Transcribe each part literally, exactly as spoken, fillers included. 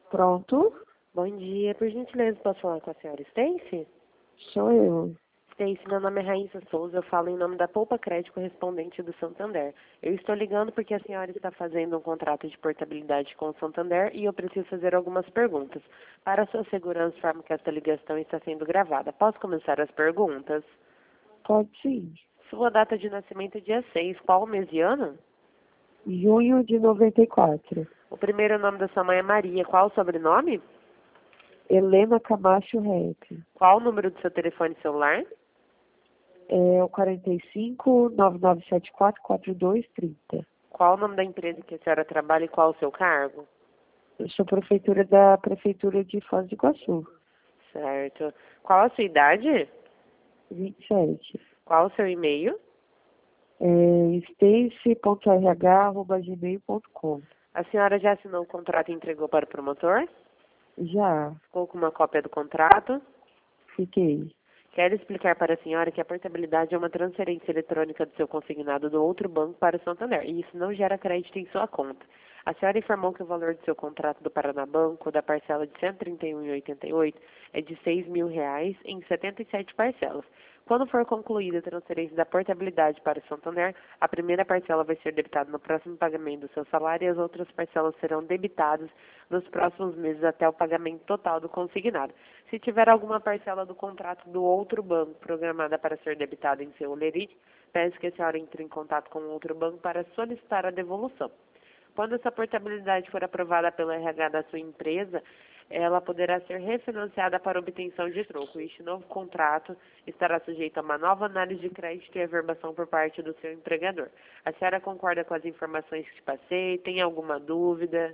Pronto, Bom dia, por gentileza, posso falar com a senhora Stacy? sou eu. Stacy, meu nome é Raíssa Souza, eu falo em nome da Poupa Crédito correspondente do Santander. Eu estou ligando porque a senhora está fazendo um contrato de portabilidade com o Santander e eu preciso fazer algumas perguntas. Para a sua segurança, informo que esta ligação está sendo gravada. Posso começar as perguntas? Pode sim. Sua data de nascimento é dia seis, qual mês e ano? Junho de noventa e quatro. O primeiro nome da sua mãe é Maria, qual o sobrenome? Helena Camacho Rep. Qual o número do seu telefone celular? É o quarenta e cinco, nove nove sete quatro, quatro dois três zero. Qual o nome da empresa que a senhora trabalha e qual o seu cargo? Eu sou prefeitura da Prefeitura de Foz do Iguaçu. Certo. Qual a sua idade? vinte e sete. Qual o seu e-mail? É stacy ponto r h arroba gmail ponto com. A senhora já assinou o contrato e entregou para o promotor? Já Ficou com uma cópia do contrato? fiquei. Quero explicar para a senhora que a portabilidade é uma transferência eletrônica do seu consignado do outro banco para o Santander, e isso não gera crédito em sua conta. A senhora informou que o valor do seu contrato do Paraná Banco, da parcela de cento e trinta e um vírgula oitenta e oito, é de seis mil reais em setenta e sete parcelas. Quando for concluída a transferência da portabilidade para o Santander, a primeira parcela vai ser debitada no próximo pagamento do seu salário e as outras parcelas serão debitadas nos próximos meses até o pagamento total do consignado. Se tiver alguma parcela do contrato do outro banco programada para ser debitada em seu lerite, peço que a senhora entre em contato com o outro banco para solicitar a devolução. Quando essa portabilidade for aprovada pelo R H da sua empresa, ela poderá ser refinanciada para obtenção de troco. Este novo contrato estará sujeito a uma nova análise de crédito e averbação por parte do seu empregador. A senhora concorda com as informações que te passei? Tem alguma dúvida?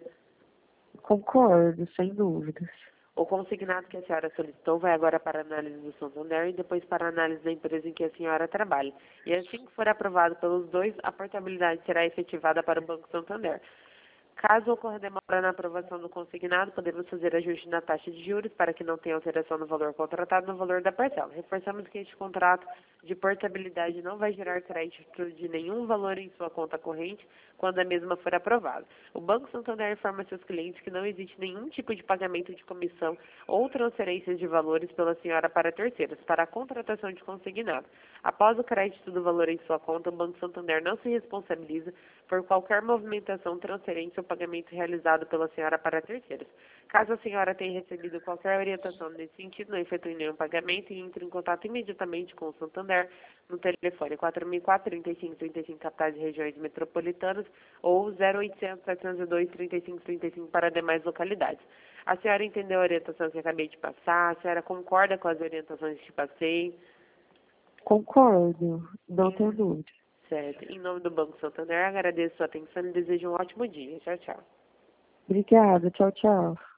Concordo, sem dúvidas. O consignado que a senhora solicitou vai agora para a análise do Santander e depois para a análise da empresa em que a senhora trabalha. E assim que for aprovado pelos dois, a portabilidade será efetivada para o Banco Santander. Caso ocorra demora na aprovação do consignado, podemos fazer ajuste na taxa de juros para que não tenha alteração no valor contratado no valor da parcela. Reforçamos que este contrato de portabilidade não vai gerar crédito de nenhum valor em sua conta corrente quando a mesma for aprovada. O Banco Santander informa seus clientes que não existe nenhum tipo de pagamento de comissão ou transferências de valores pela senhora para terceiros, para a contratação de consignado. Após o crédito do valor em sua conta, o Banco Santander não se responsabiliza por qualquer movimentação, transferência ou pagamento realizado pela senhora para terceiros. Caso a senhora tenha recebido qualquer orientação nesse sentido, não efetue nenhum pagamento e entre em contato imediatamente com o Santander no telefone quatro mil e quatro, trinta e cinco, trinta e cinco capitais e regiões metropolitanas ou zero oitocentos, setecentos e dois, trinta e cinco, trinta e cinco para demais localidades. A senhora entendeu a orientação que acabei de passar? A senhora concorda com as orientações que te passei? Concordo, não tenho dúvida. Certo. Em nome do Banco Santander, agradeço a sua atenção e desejo um ótimo dia. Tchau, tchau. Obrigada, tchau, tchau.